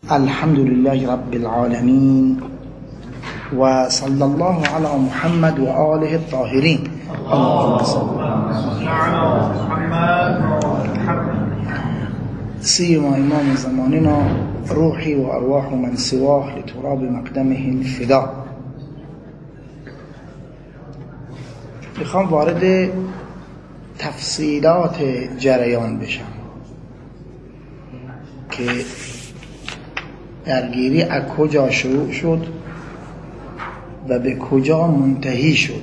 الحمد لله رب العالمين وصلى الله على محمد وآله الطاهرين. اللهم صل على محمد. سيما إمام زماننا روحي وأرواح من سواه لتراب مقدمه الفداء. میخوام وارد تفصیلات جریان بشم که درگیری از کجا شروع شد و به کجا منتهی شد.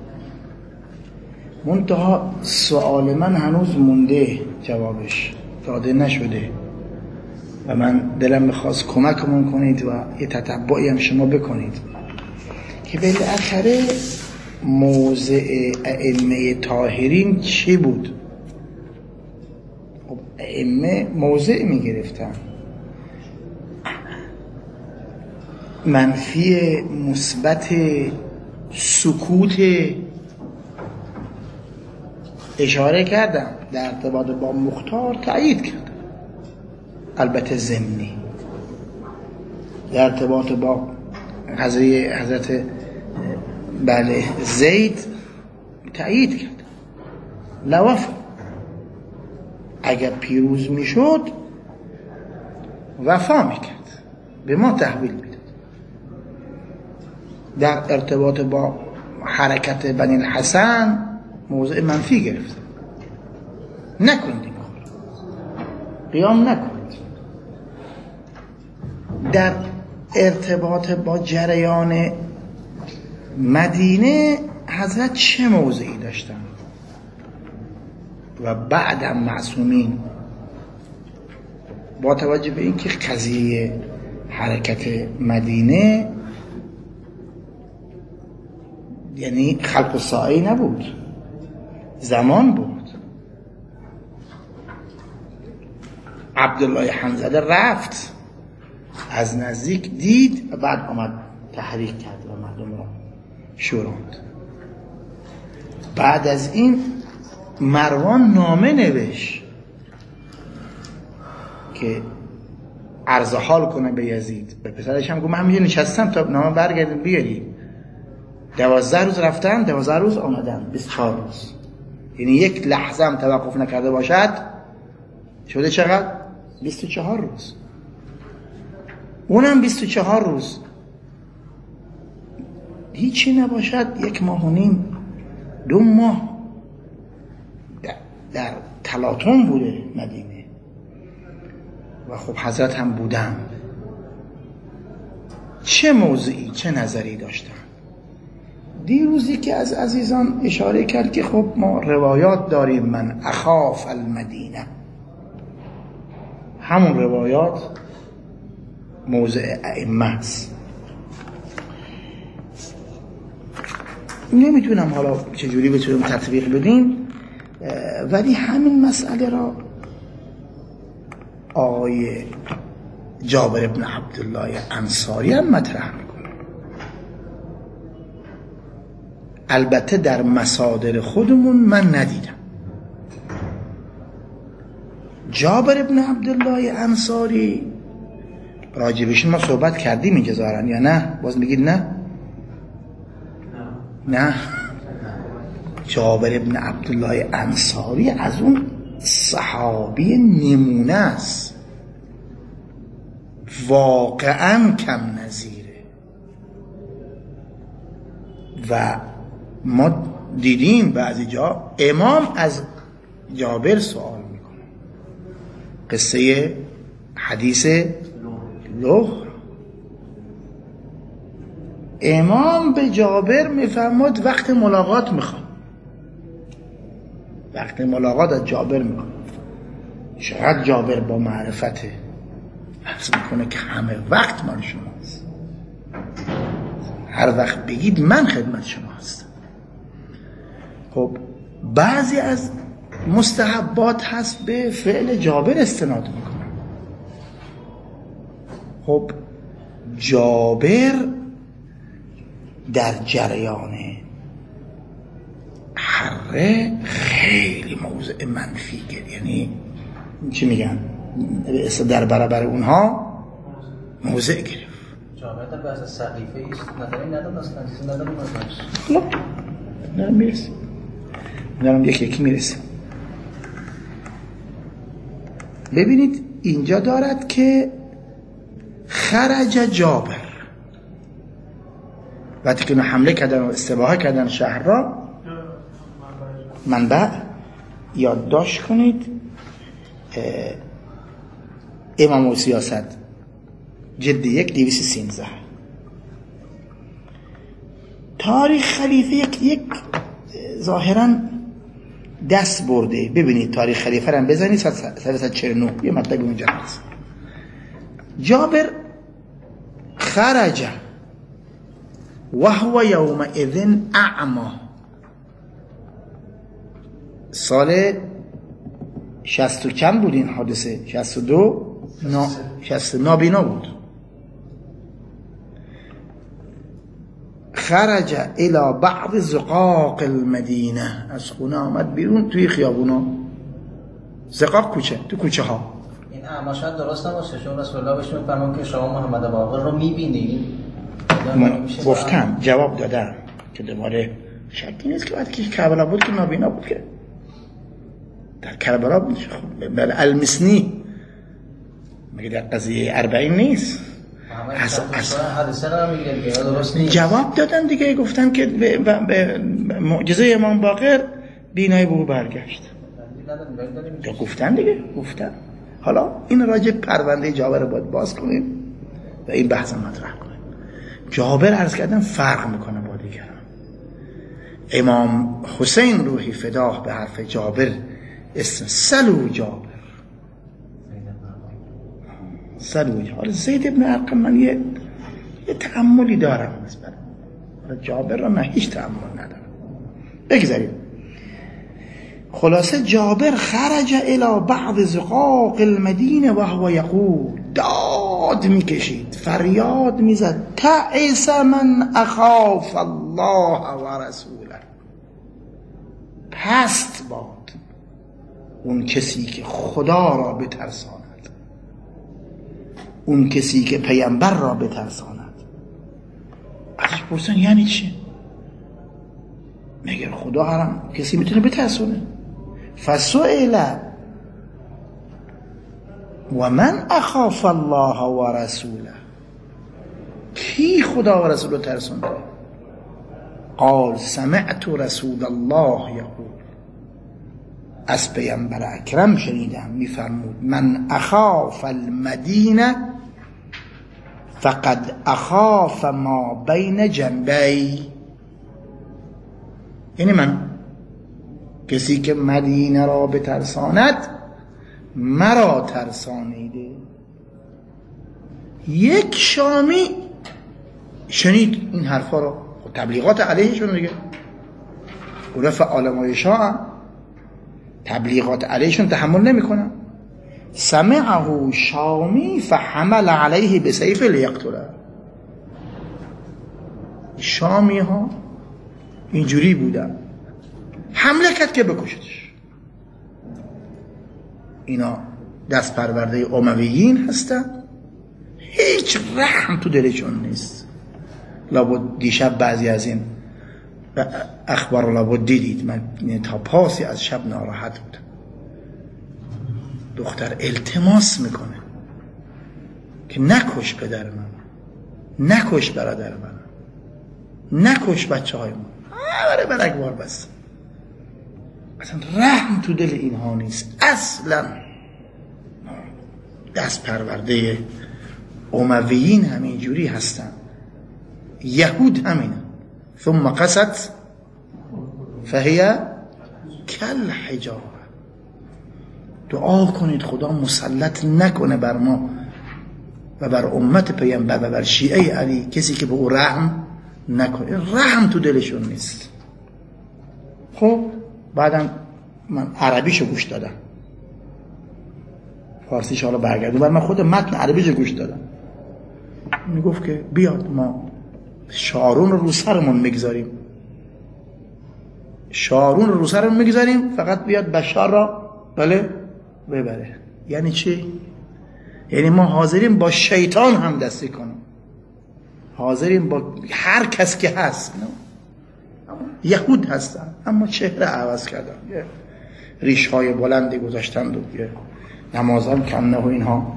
منتها سوال من هنوز مونده، جوابش داده نشده و من دلم میخواست کمکمون کنید و یه تتبعی هم شما بکنید که بالاخره موضع ائمه طاهرین چی بود. ائمه موضع میگرفتن، منفی مثبت سکوت اشاره کردم، در ارتباط با مختار تأیید کردم، البته ضمنی. در ارتباط با حضرت زید تأیید کردم، لوفا اگر پیروز میشد وفا میکرد، به ما تحویل میداد. در ارتباط با حرکت بنی الحسن موضع منفی گرفت، نکنید این کار، قیام نکنید. در ارتباط با جریان مدینه حضرت چه موضعی داشتن و بعدم معصومین، با توجه به اینکه قضیه حرکت مدینه یعنی خلق الساعه نبود، زمان بود. عبدالله حنظله رفت، از نزدیک دید و بعد آمد تحریک کرد و مردم را شوراند. بعد از این مروان نامه نوشت که عرض حال کنه به یزید. به پسرش هم گفت من همینجا نشستم تا نامه برگردیم بیاری. 12 روز رفتن، 12 روز آمدن، 24 روز. یعنی یک لحظه هم توقف نکرده باشد شده چقدر؟ 24 روز. اونم 24 روز. هیچی نباشد 1 ماه و نیم، 2 ماه در تلاطم بوده مدینه و خب حضرت هم بودن. چه موضعی، چه نظری داشتن؟ دیروزی که از عزیزان اشاره کرد که خب ما روایات داریم، من اخاف المدینه، همون روایات موضع ائمه است. نمیتونم حالا چجوری بتونیم تطبیق بدیم، ولی همین مسئله را آقای جابر ابن عبدالله انصاری هم مطرح میکنه. البته در مصادر خودمون من ندیدم. جابر ابن عبدالله انصاری راجبشون ما صحبت کردیم اینجا ظاهرا، یا نه؟ باز میگید نه؟ نه. جابر ابن عبدالله انصاری از اون صحابی نمونه است، واقعا کم نظیره و ما دیدیم بعضی جا امام از جابر سوال میکنه. قصه حدیث لغ، امام به جابر میفرماد وقت ملاقات میخوام، وقت ملاقات از جابر میکنه. چقدر جابر با معرفته، حس میکنه که همه وقت مال شماست، هر وقت بگید من خدمت شما هستم. خب بعضی از مستحبات هست به فعل جابر استناد میکنه. خب جابر در جریان حره خیلی موضع منفی گرد، یعنی چی میگن در برابر اونها موضع گرفت. جامعه در بحث سقیفه ایست نظری نداد اصلا چیزی نداریم ازش. خب دارم میرسیم، دارم یکی میرسیم. ببینید اینجا دارد که خرج جابر، وقتی که حمله کردن و استباحه کردن شهر را، منبع یادداشت کنید امام و سیاست جلد 1 213. تاریخ خلیفه یک ظاهراً دست برده. ببینید تاریخ خلیفه رو بزنید 349 یه مطلب اونجا هست. جابر خرج وهو یومئذ اعما، سال 60 کم بود این حادثه، 62 نابینا بود. خرج الى بعض زقاق المدینه، از خونه آمد بیرون توی خیابونا. زقاق کوچه، تو کوچه ها. این اعما شاید درست نباشه، چون رسول الله بهش میفرمان که شما محمد باقر رو میبینید. من گفتم جواب دادم که دوباره شکی نیست که وقتی که کربلا بود که نابینا بود، که در کربلا بود. بله المسنی مگه در قضیه 40 نیست؟ جواب دادن دیگه، گفتن که به معجزه امام باقر بینایی به او برگشت. گفتن دیگه، گفتن. حالا این راجع پرونده جابر رو باید باز کنیم و این بحث مطرح کنیم. جابر عرض کردن فرق میکنه با دیگران. امام حسین روحی فداه به حرف جابر اسم سلو جابر، سلو جابر. زید ابن ارقم من یه تأملی دارم نسبت جابر را، نه هیچ تأمل ندارم. بگذاریم. خلاصه جابر خرج الى بعض زقاق المدینه و هو یقول، داد میکشید، فریاد میزد، تعس من اخاف الله و رسوله، پست باد اون کسی که خدا را بترساند، اون کسی که پیامبر را بترساند. ازش پرسن یعنی چی؟ مگر خدا هم کسی میتونه بترسونه؟ فسئل و من اخاف الله و رسوله، کی خدا و رسول رو ترسونده؟ قال سمعت رسول الله یقول، از پیامبر اکرم شنیدم میفرمود، من اخاف المدینه فقد اخاف ما بین جنبی، یعنی من کسی که مدینه را بترساند مرا ترسانیده. یک شامی شنید این حرفا رو، تبلیغات علیهشون دیگه، اونا فعالمای شاه هم تبلیغات علیهشون تحمل نمی کنن. سمعه شامی فحمل علیه بسیف لیقتله. شامی ها اینجوری بودن، حمله کرد که بکشتش. اینا دست پرورده امویین هستن، هیچ رحم تو دلشون نیست. لابد دیشب بعضی از این اخبار لابد دیدید، من تا پاسی از شب ناراحت بودم. دختر التماس میکنه که نکش پدر من، نکش برادر من، نکش بچه های من، برای برگوار بست. اصلا رحم تو دل اینها نیست اصلا. دست پرورده امویین همینجوری هستن، یهود همین. ثم قست فهی کل حجاره. دعا کنید خدا مسلط نکنه بر ما و بر امت پیامبر و بر شیعه علی کسی که به او رحم نکنه. رحم تو دلشون نیست. خب بعدم من عربیشو گوش دادم، فارسیش حالا برگردم، من خود متن عربیشو گوش دادم. میگفت که بیاد ما شارون رو سرمون میگذاریم، شارون رو سرمون میگذاریم، فقط بیاد بشار را بله ببره. یعنی چی؟ یعنی ما حاضریم با شیطان هم دستی کنیم، حاضریم با هر کس که هست. یهود هستن اما چهره عوض کردن، ریش‌های بلندی گذاشتند و نمازان کم نه و اینها.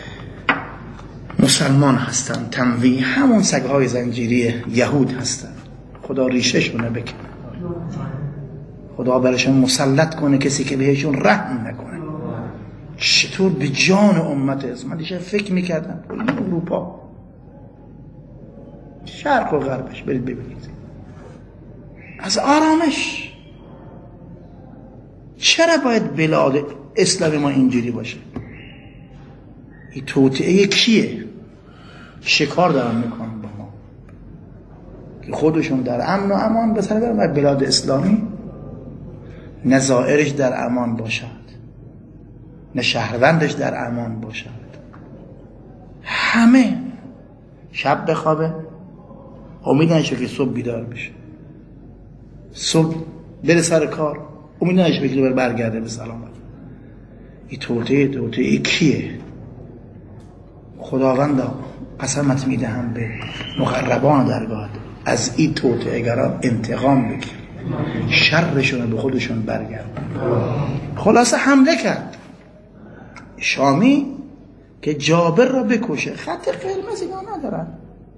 مسلمان هستن، تنویع همون سگ‌های زنجیری یهود هستن. خدا ریشه‌شونه بکنه، خدا برشون مسلط کنه کسی که بهشون رحم نکنه. چطور به جان امت است. من دیشب فکر میکردم این اروپا، شرق و غربش، برید ببینید از آرامش. چرا باید بلاد اسلام ما اینجوری باشه؟ این توطئه کیه؟ شکار دارن میکنن با ما که خودشون در امن و امان به سر برن و بلاد اسلامی نه ظاهرش در امان باشد نه شهروندش در امان باشد. همه شب بخوابه امید نشه که صبح بیدار بشه، صبح بره سر کار امید نشه که برگرده به سلامت. این توطئه کیه؟ خداوندا قسمت میدهم به مقربان درگاه از این توطئه‌گران انتقام بگیر، شرشون به خودشون برگرد. خلاصه حمله کرد شامی که جابر را بکشه. خط قرمز اینا ندارن.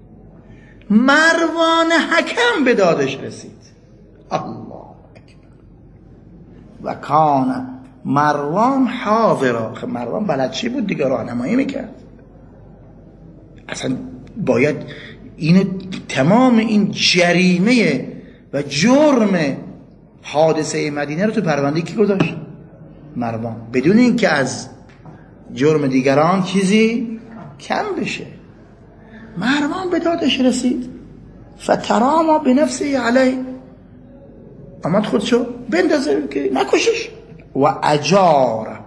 مروان حکم به دادش رسید. الله اکبر. و کان مروان حاضرا. مروان بلد چی بود دیگه، راهنمایی میکرد. اصلا باید اینو تمام این جریمه و جرم حادثه مدینه رو تو پرونده کی گذاشت؟ مروان، بدون اینکه از جرم دیگران چیزی کم بشه. مروان به دادش رسید. فتراما بنفسه علی، امد خودشو بندازه که نکشش. و اجاره،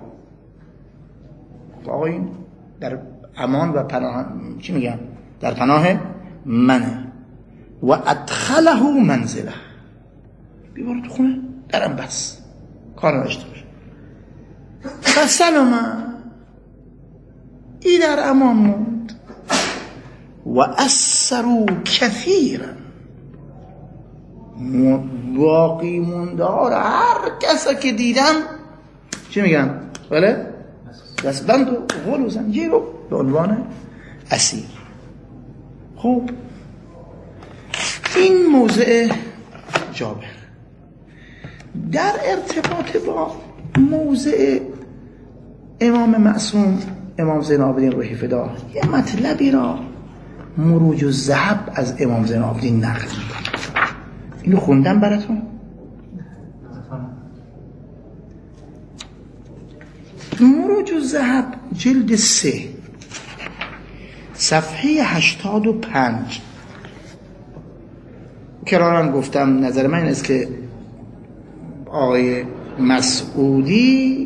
آقا این در امان و پناه، چی میگم، در پناه منه. و ادخله منزله، بیبار تو خونه درم بس کار نشته باشه. فسلمه، ای در امان موند. و اثروا کثیرا، باقی موندار هر کسی که دیدم چی میگن؟ بله؟ دستبند و غل و زنجیر رو به عنوان اسیر. خب این موضع جابر در ارتباط با موضع امام معصوم امام زین العابدین روحی فدا یه مطلبی را مروج الذهب از امام زین العابدین نقل می‌کنه. اینو خوندم براتون. مروج الذهب جلد 3 صفحه 85. کرارن گفتم نظر من این است که آقای مسعودی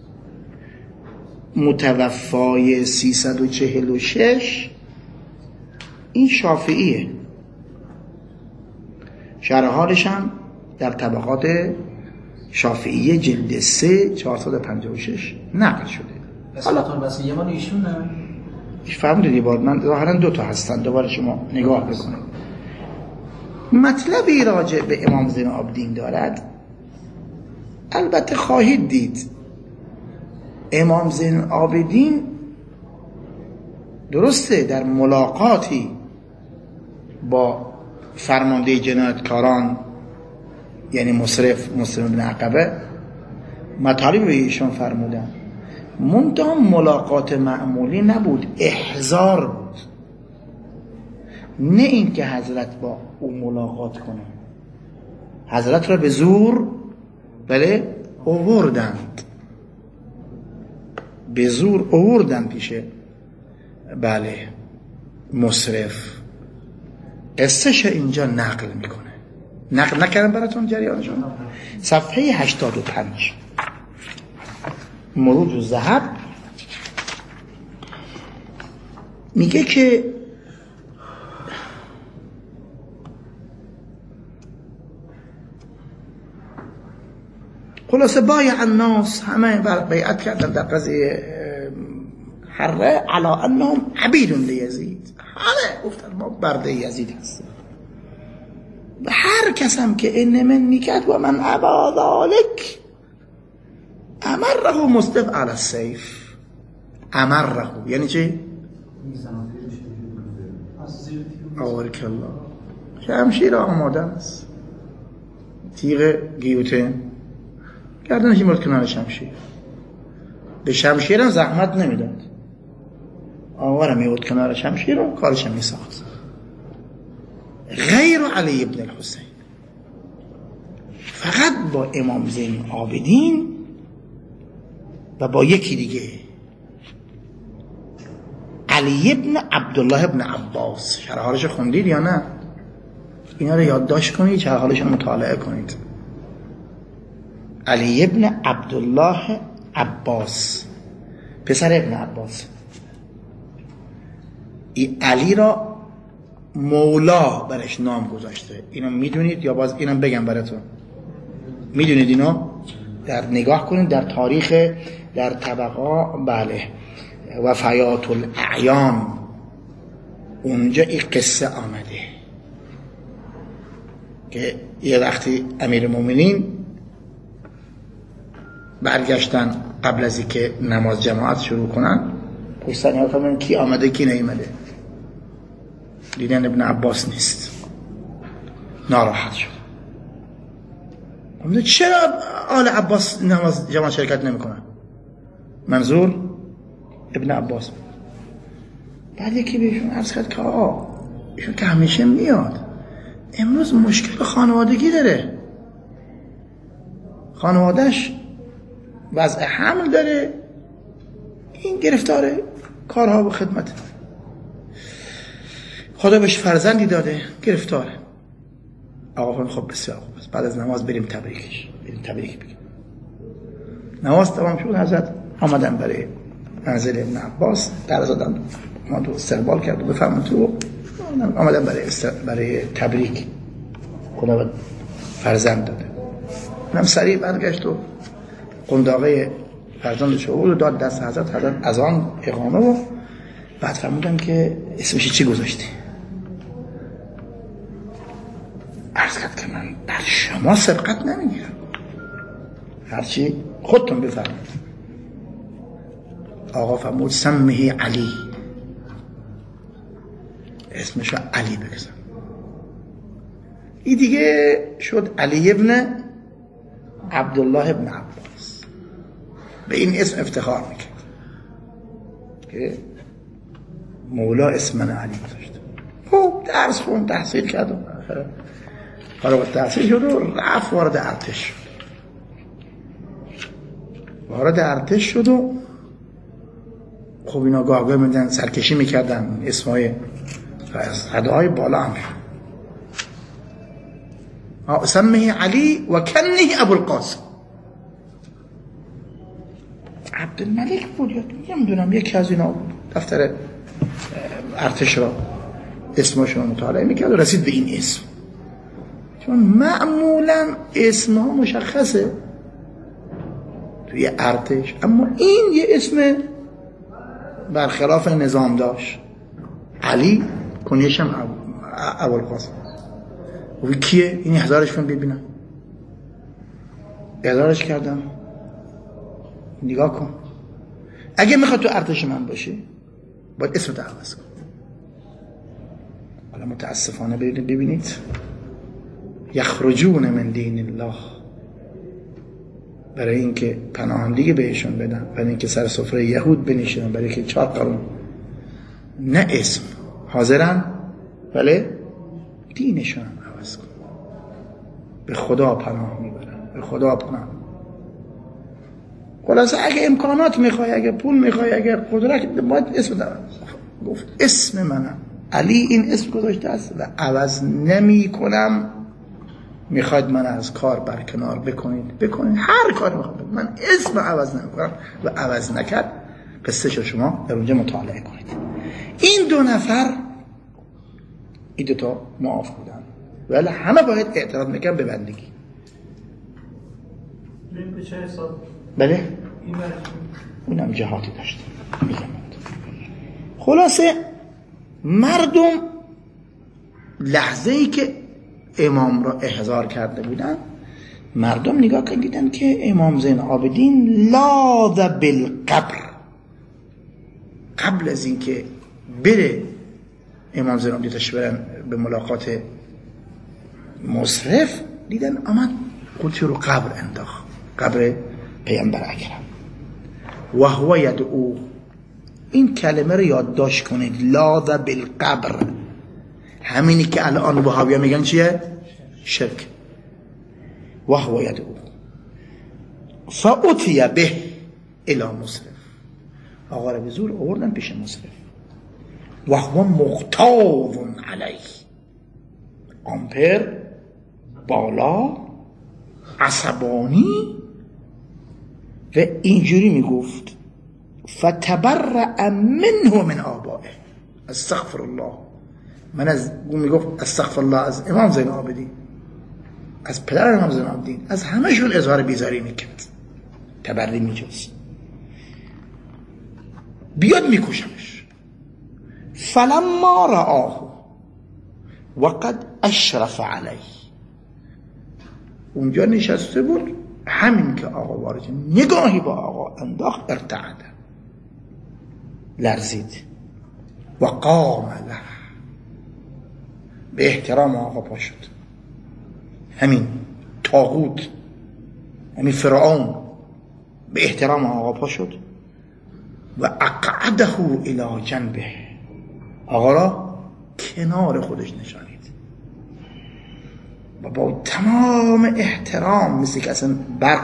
متوفای 346 این شافعیه، شرح حالش هم در طبقات شافعیه جلد 3 456 نقل شده. اصلاً الوصیه مال ایشونه. فهمیدید یه بار من ظاهرا 2 تا هستن، دوباره شما نگاه بکنید. مطلبی راجع به امام زین العابدین دارد. البته خواهید دید امام زین العابدین درسته در ملاقاتی با فرمانده جنایتکاران یعنی مسلم بن عقبه مطالب به ایشان فرمودن، منتها ملاقات معمولی نبود، احضار بود. نه این که حضرت با او ملاقات کنه، حضرت را به زور بله آوردند، به زور آوردند پیشه بله مصرف. قصهش اینجا نقل میکنه. نقل نکردم براتون جریانشون. صفحه 85 مروج الذهب میگه که خلاصه بایع الناس، همه بیعت کردن در قضیه حره علی انهم عبید لیزید، همه گفتن ما برده یزید هستیم. و هر کسم که این من کرد و من ابا ذالک امره مصطف علی السیف. امره یعنی چی؟ آورک الله، شمشیر آماده است، تیغ گیوتین گردنش این بود کنار شمشیر. به شمشیرم زحمت نمیداد، آوارم میود کنار شمشیر و کارشم میساخت. غیر علی ابن الحسین، فقط با امام زین العابدین و با یکی دیگه، علی ابن عبدالله ابن عباس. شرحالش خوندید یا نه؟ اینا رو یادداشت کنید، شرحالش رو مطالعه کنید. علی ابن عبدالله عباس، پسر ابن عباس. این علی را مولا برش نام گذاشته. اینو میدونید یا باز اینم بگم براتون؟ میدونید اینو؟ در نگاه کنید در تاریخ، در طبقا، بله، وفیات الاعیان، اونجا این قصه آمده که یه وقتی امیر المومنین برگشتن قبل از اینکه نماز جماعت شروع کنن، پشت نگاه کنن کی آمده کی نیامده، دیدن ابن عباس نیست، ناراحت شد. گفتن چرا آل عباس نماز جماعت شرکت نمیکنن؟ منظور ابن عباس. بعد یکی بهشون عرض کرد که ایشون که همیشه میاد، امروز مشکل خانوادگی داره، خانوادهش وضع حمل داره، این گرفتاره کارها و خدمت، خدا بهش فرزندی داده، گرفتاره. آقا خب بسیار خوب است، بعد از نماز بریم تبریکش، بریم تبریک بگیم. نماز تمام شد، حضرت آمدن برای منزل ابن عباس، در زدن ما تو استقبال کرد و بفرمون تو، آمدن برای تبریک، خدا فرزند داده. اونم سریع برگشت و قنداقه فرزندش رو داد دست حضرت. حضرت از آن اقامه و بعد فرمودن که اسمش چی گذاشتی؟ عرض کرد که من بر شما سبقت نمیگیرم، هرچی خودتون بفرمید. آقا فرمود سمه علی، اسمشو علی بگذار. این دیگه شد علی ابن عبدالله ابن عباس، به این اسم افتخار میکرد که مولا اسم من علی گذاشت. خب درس خوند، تحصیل کرد و فارغ تحصیل شد و رفت وارد ارتش شد. وارد ارتش شد و خب اینا گاه میدن سرکشی میکردن، اسمای صداهای بالا هم شد. سمه علی و کنه ابوالقاسم. عبدالملک بود یا نمیدونم یکی از اینا بود. دفتر ارتش را اسمشون مطالعه میکرد و رسید به این اسم، چون معمولا اسم ها مشخصه توی ارتش، اما این یه اسم برخلاف نظام داشت. علی کنیش هم ابوالقاسم. و کیه؟ این هزارش کن ببینم. هزارش کردم، نگاه کن، اگه میخواد تو ارتش من باشی باید اسمت عوض کن. حالا متاسفانه ببینید یخرجون من دین الله، برای اینکه پناهندگی بهشون بدن، برای اینکه سر سفره یهود بنشینن، برای اینکه 4 قرون نه اسم حاضرن ولی دینشون هم عوض کن. به خدا پناه میبرن، به خدا پناه. خلاصه اگه امکانات میخوای، اگه پول میخوای، اگه قدرت، باید اسم دارن. گفت اسم منم علی، این اسم گذاشته است و عوض نمی کنم. میخواید من از کار برکنار بکنید، هر کاری میخواید، من اسم عوض نمی کنم. و عوض نکرد. قصه شما در اونجا مطالعه کنید. این 2 نفر، این 2 تا معاف بودن ولی همه باید اعتراض میکنن به بندگی. به چه حساب؟ بله این اونم جهاتی داشت میگم. خلاصه مردم لحظه ای که امام را احضار کرده بودن، مردم نگاه کردن که امام زین العابدین لاذ بالقبر، قبل از اینکه بره امام زین العابدین برن به ملاقات مصرف، دیدن آمد قوطی رو قبر انداخت، قبر پیامبر اکرم. و هو یدعو، این کلمه رو یادداشت کنید، لاذ بالقبر، همینی که الان وهابیا میگن چیه؟ شرک. و هو یدعو فاتی به الی مصرف، آقا رو به زور آوردن پیش مصرف. و هو مغتاظ علیه، آمپر بالا عصبانی و اینجوری میگفت فتبرأ منه و من آبائه، استغفر الله، من از اون میگفت استغفر الله از امام زین العابدین، از پدر امام زین العابدین، از همشون اظهار بیزاری میکرد، تبری میجست، بیاد میکشمش. فلما رآه وقد اشرف علیه، اونجا نشسته بود، همین که آقا وارد نگاهی با آقا انداخت، ارتعد، لرزید. و قام له، به احترام آقا پا شد، همین طاغوت، همین فرعون به احترام آقا پا شد. و اقعده الی جنبه، آقا را کنار خودش نشانید و با تمام احترام، مثل که اصلا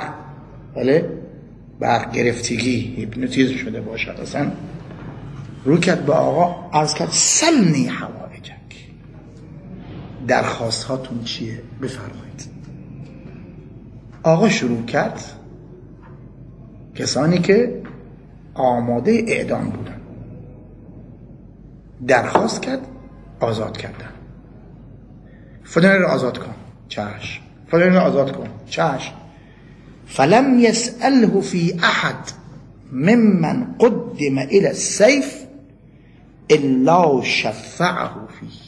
برق گرفتگی، هیپنوتیزم شده باشد، اصلا رو کرد به آقا، عرض کرد سلنی حوائجک، درخواست هاتون چیه بفرمایید. آقا شروع کرد، کسانی که آماده اعدام بودن درخواست کرد آزاد کردن. فلان را آزاد کن، چشم. فلان را آزاد کن، چشم. فلم يسأله في احد ممن قدم الى السيف الا شفعه فيه،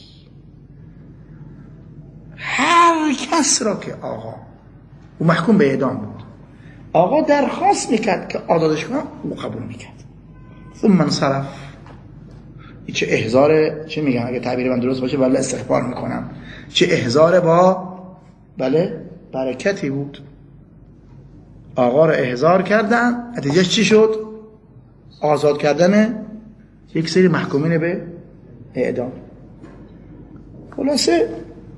هر کس را که آقا او محکوم به اعدام بود، آقا درخواست میکرد که آزادش کنم، او قبول میکرد. ثم انصرف، چه احضار، چه میگم اگه تعبیر من درست باشه، ولی استغفار میکنم، چه احضار با برکتی بود. آقا را احضار کردن، نتیجهش چی شد؟ آزاد کردن یک سری محکومین به اعدام. خلاصه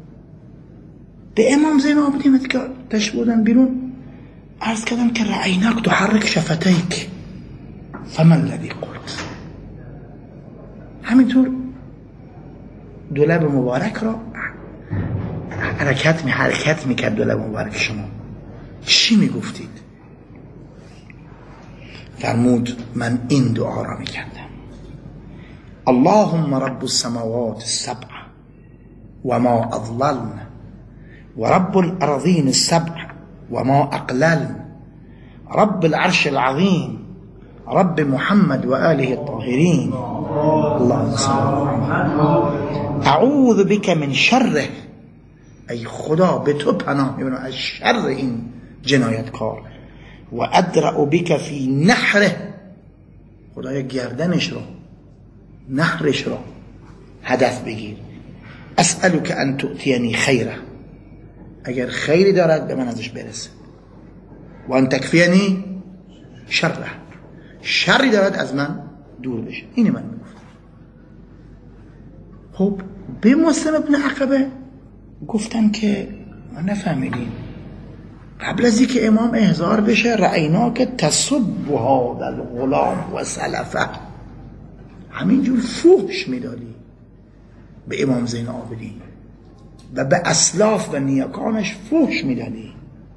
به امام زین العابدین که تشریف بردن بیرون، عرض کردم که رأیناک تحرک شفتیک فما الذی قلت، همینطور دو لب مبارک را حرکت میکرد، دو لب مبارک شما چی میگفتید؟ فرمود من این دعا را میکردم: اللهم رب السماوات السبع وما أضللن ورب الأرضين السبع وما أقللن رب العرش العظيم رب محمد وآله الطاهرين اللهم صل على محمد اعوذ بك من شره، ای خدا به تو پناه میبرم از شر این جنایتکار، و ادرأ بك فی نحره، خدایا گردنش رو، نحرش رو هدف بگیر. اسألك ان تؤتینی خیره، اگر خیری دارد به من ازش برسه، و ان تکفینی شره، شری دارد از من دور بشه. اینی من میگفتم. خب به مسلم ابن عقبه گفتن که ما نفهمیدیم، قبل از اینکه امام احضار بشه رأینا که تسب هذا الغلام و سلفه، همینجور فحش میدادی به امام زین العابدین و به اسلاف و نیاکانش فحش میدادی.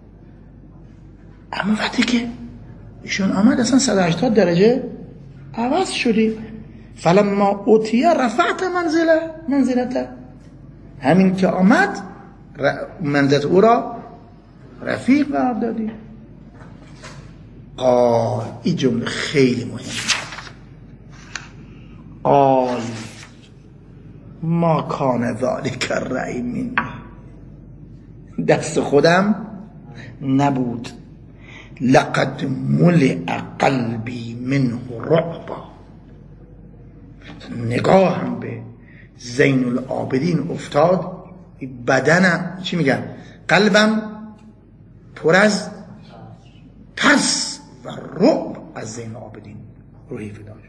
اما وقتی که ایشون آمد اصلا 180 درجه عوض شدی. فلما اوتیه رفعت منزلته، همین که آمد منزلت او را رفیق قرار دادی. قال، این جمله خیلی مهمه، قال ما کان ذلک الرأی منی، دست خودم نبود. لقد ملئ قلبی منه رعبا، نگاهم به زین العابدین افتاد، بدنم چی میگن، قلبم پر از ترس و رعب از زین العابدین روحی فدا شد.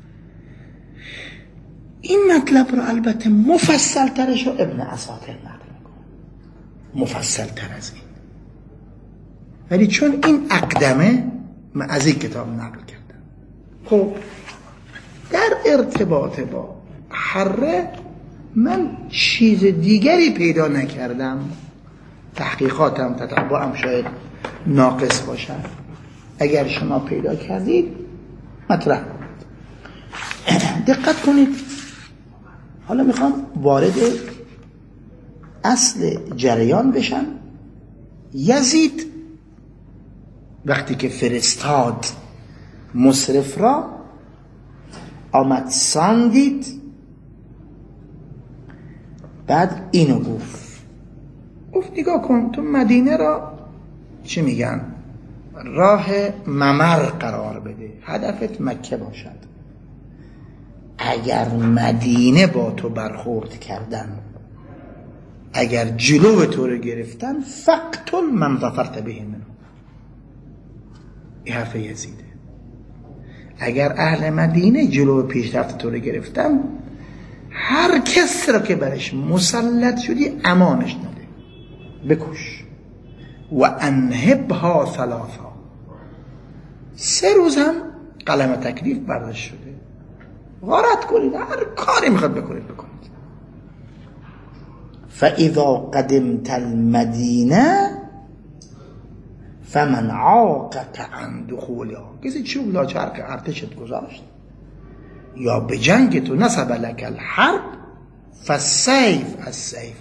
این مطلب رو البته مفصل ترش رو ابن اساطیر نقل میکنه، مفصل تر از این، ولی چون این اقدمه من از این کتاب نقل کردم. خب در ارتباط با حره من چیز دیگری پیدا نکردم، تحقیقاتم تتبعم شاید ناقص باشد، اگر شما پیدا کردید مطرح کنید. دقت کنید، حالا میخوام وارد اصل جریان بشم. یزید وقتی که فرستاد مصرف را، آمد ساندید، بعد اینو گفت نگاه کن، تو مدینه را چی میگن، راه ممر قرار بده، هدفت مکه باشد. اگر مدینه با تو برخورد کردن، اگر جلو تو رو گرفتن، فقتل من ظفرت به منه. این حرف یزیده. اگر اهل مدینه جلو پیشرفت تو رو گرفتن، هر کس را که برش مسلط شدی امانش نده، بکش. و انهبها ثلاثا، 3 روز هم قلم تکلیف برداشت شده، غارت کنید، هر کاری میخواد بکنید. فاذا قدمت المدینه فمن عاقك عن دخولها، کسی چوب لا چرخ ارتشت گذاشت یا به جنگ تو نصب لك الحرب فالسیف، السیف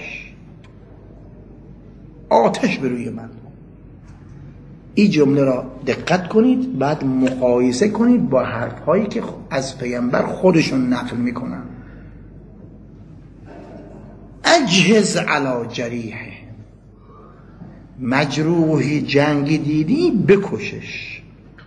آتش به روی من. این جمله را دقت کنید، بعد مقایسه کنید با حرف هایی که از پیامبر خودشون نقل میکنن. اجهز علی جریحه، مجروحی جنگی دیدی بکشش.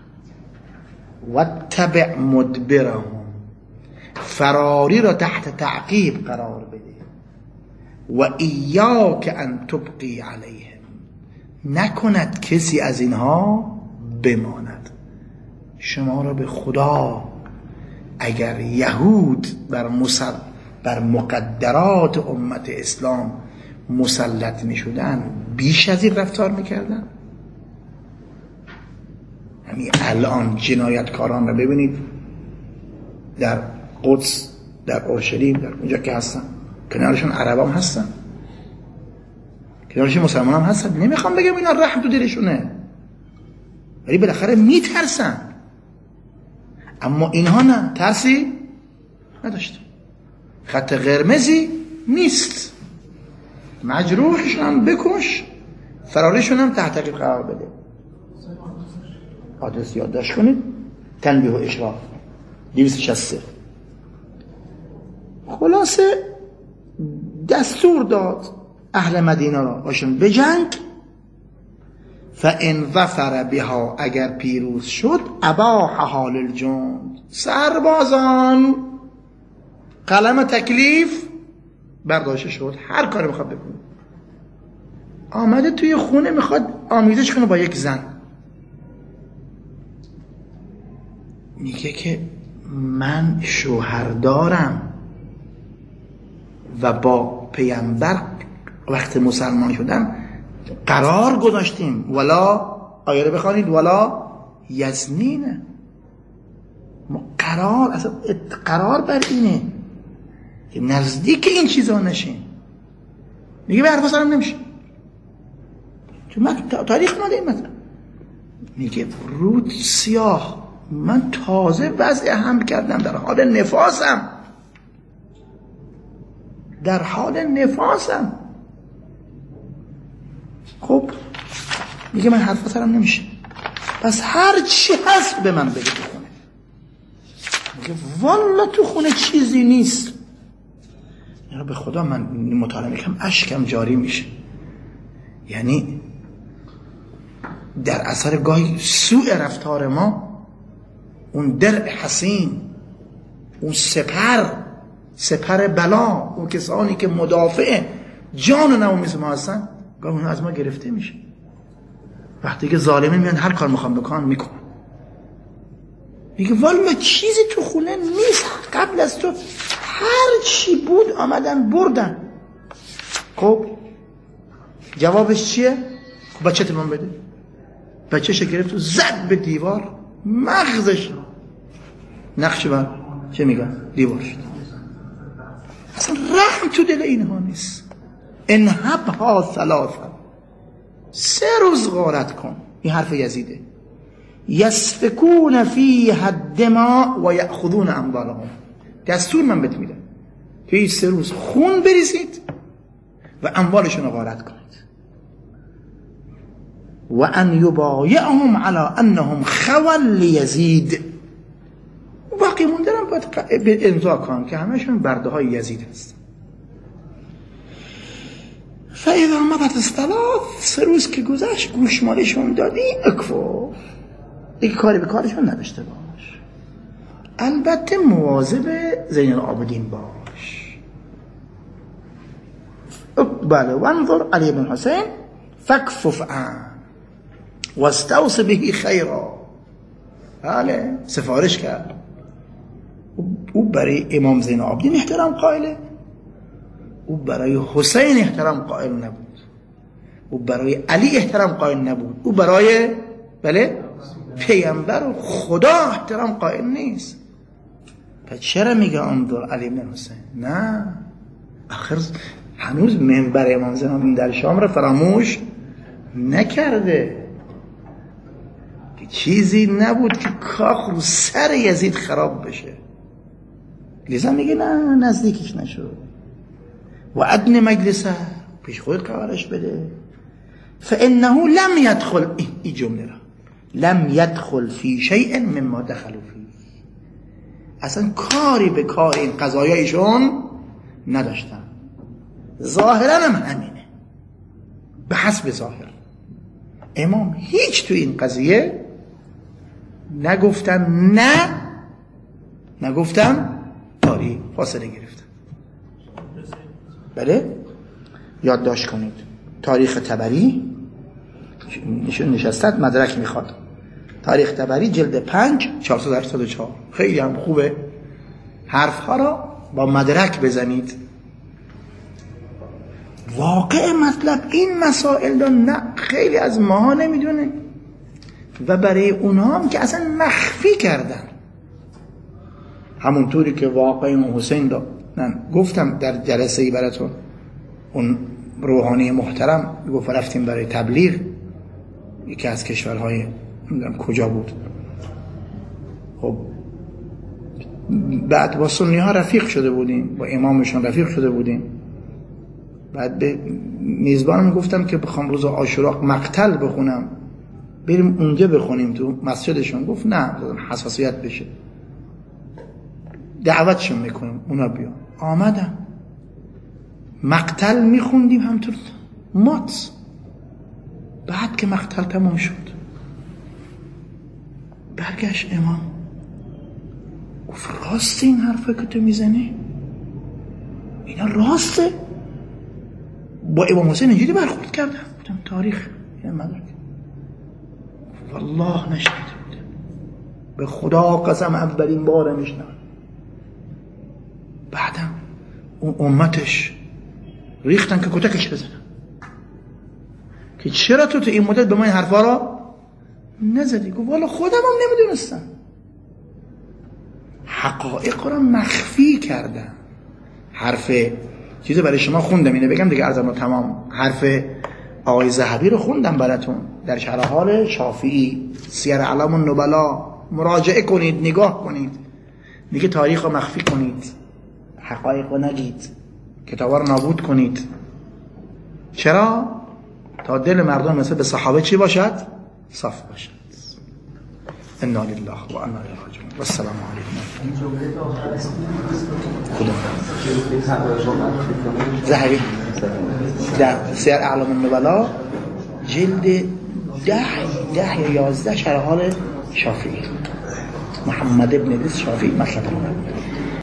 واتبع مدبرهم، فراری را تحت تعقیب قرار بده. و ایاک ان تبقی علیهم، نکند کسی از اینها بماند. شما را به خدا، اگر یهود بر مقدرات امت اسلام مسلط می شدن، بیش از این رفتار می کردن. همین الان جنایتکاران را ببینید در قدس، در اورشلیم، در اونجا که هستن، کنارشون عرب هم هستن، کنارشون مسلمان هم هستن. نمیخوام بگم اینا رحم تو دلشونه، ولی بالاخره میترسن. اما اینها نه، ترسی نداشت، خط قرمزی نیست. مجروحشون هم بکش، فراریشون هم تحت تعقیب قرار بده. آدرس یادداشت کنید، تنبیه و اشراف 263. خلاصه دستور داد اهل مدینه را باشن به جنگ. فان ظفر بها، اگر پیروز شد، اباحها للجند، سربازان قلم تکلیف برداشته شد، هر کاری میخواد بکنه. آمده توی خونه میخواد آمیزش کنه با یک زن، میگه که من شوهر دارم و با پیامبر وقت مسلمان شدن قرار گذاشتیم، ولا آیه رو بخوانید، ولا یزنینه، ما قرار بر اینه که نزدیک این چیزا نشین. میگه به حرف سرم نمیشه، چون من تاریخ ماده این مثلا میگه رود سیاه، من تازه وضع حمل کردم، در حال نفاسم. خب میگه من حرف سرم نمیشه، پس هر چی هست به من بگه بخونه. میگه میگه والا تو خونه چیزی نیست. یا به خدا من مطالعه میکنم اشکم جاری میشه. یعنی در اثر گاهی سوء رفتار ما، اون درع حسین، اون سپر بلا، اون کسانی که مدافع جان و نومیس ما هستن، گاهی اون از ما گرفته میشه. وقتی که ظالمه میان هر کار میخوام بکنن میکنن. میگه والا چیزی تو خونه نیست، قبل از تو هر چی بود آمدن بردن. خب جوابش چیه؟ خب بچه تمام بده. بچه‌ش گرفت و زد به دیوار، مغزش نقش بر چه میگن دیوار شد. اصلا رحم تو دل اینها نیست. انهبها ثلاثا، 3 روز غارت کن. این حرف یزیده. یسفکون فیها الدماء و یأخذون اموالهم. دستور من بهت میدم که این 3 روز خون بریزید و اموالشون رو غارت کنید. و ان یبایعهم علی انهم خوا لیزید. باقی موندنم باید امضا کنن که همشون برده های یزید هستن. فاذا مضت الثلاث، 3 روز که گذشت گوشمالشون دادی، اکفو دیگه کاری به کارشون نداشته باش. البته مواظب زین العابدین باش. بله. وانظر علی بن حسین فکفف عن واستوص به خیرا. بله سفارش کرد. او برای امام زین العابدین احترام قائله، او برای حسین احترام قائل نبود، او برای علی احترام قائل نبود، او برای پیامبر و خدا احترام قائل نیست. پس چرا میگه انظر علی بن حسین؟ نه، آخر هنوز منبر امام زین العابدین در شام را فراموش نکرده. چیزی نبود که کاخ رو سر یزید خراب بشه. لذا میگه نه، نزدیکش نشو. و ادن مجلسه، پیش خود قرارش بده. فانه لم يدخل، این جمله را لم يدخل فی شیء مما دخلوا فيه، اصلا کاری به کار این قضایایشون نداشتن. ظاهرا هم همینه، به حسب ظاهر. امام هیچ تو این قضیه نگفتن نه، نگفتن تاری، فاصله گرفتن. بله یادداشت کنید. تاریخ طبری نشستت مدرک میخواد. تاریخ طبری جلد 5 484. خیلی هم خوبه حرف ها را با مدرک بزنید. واقع مطلب این مسائل را نه خیلی از ماها نمیدونه و برای اونها هم که اصلا مخفی کردن. همونطوری که واقع امام حسین را گفتم در جلسه ای براتون، اون روحانی محترم گفت رفتیم برای تبلیغ، یکی از کشورهای نمیدونم کجا بود. خب بعد با سنی ها رفیق شده بودیم، با امامشون رفیق شده بودیم. بعد به میزبانم گفتم که بخوام روز عاشورا مقتل بخونم، بریم اونجا بخونیم تو مسجدشون. گفت نه، حساسیت بشه، دعوتشون میکنم اونا بیان. آمدم مقتل میخوندیم همطور مات. بعد که مقتل تمام شد برگشت امام گفت راسته این حرفه که تو میزنی؟ اینا راسته؟ با امام حسین اینجوری برخورد کردم؟ گفتم تاریخ یه مدرک. والله نشنیده بودم، به خدا قسم اولین بار میشنم. بعدم اون امتش ریختن که کتکش بزنن که چرا تو این مدت به ما این حرفا را نزدی؟ گفت والا خودم هم نمیدونستم. حقایق را مخفی کردن. حرف چیزی برای شما خوندم، اینو بگم دیگه عرضم رو تمام. حرف آقای ذهبی رو خوندم براتون در شرح حال شافعی، سیر اعلام النبلا. مراجعه کنید، نگاه کنید. میگه تاریخ رو مخفی کنید، حقایق رو نگید، کتابا رو نابود کنید. چرا؟ تا دل مردم مثل به صحابه چی باشد؟ صاف باشد. انا لله و انا الیه راجعون. و السلام علیکم. خدا ذهبی در سیر اعلام النبلا جلد 10 یا 11 شرح حال شافعی، محمد ابن ادریس شافعی مطلب